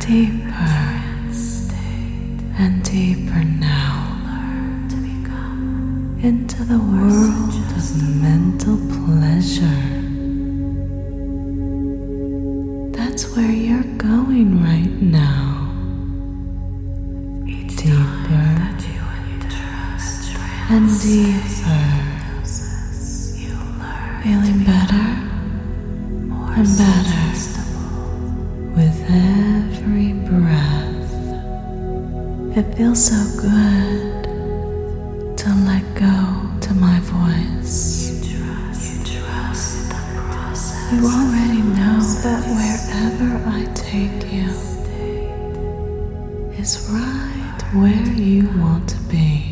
deeper and deeper now into the world of mental pleasure. That's where you're going right now. Deeper and deeper, feeling better and better with every breath. It feels so good to let go to my voice. You already know that wherever I take you is right where you want to be.